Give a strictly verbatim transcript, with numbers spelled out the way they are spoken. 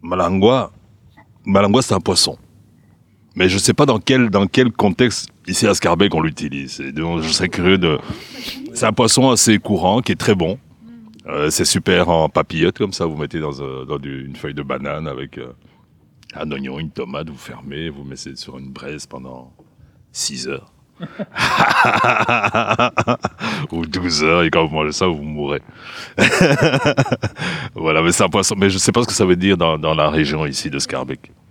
Malangua, malangua c'est un poisson. Mais je sais pas dans quel, dans quel contexte, ici à Scarbeck, on l'utilise. Et donc, je serais curieux de... C'est un poisson assez courant, qui est très bon. Euh, c'est super en papillote, comme ça, vous mettez dans, euh, dans du, une feuille de banane avec euh, un oignon, une tomate, vous fermez, vous mettez sur une braise pendant six heures. Ou douze heures, et quand vous mangez ça, vous mourrez. Voilà, mais c'est un poisson. Mais je sais pas ce que ça veut dire dans, dans la région ici de Scarbeck.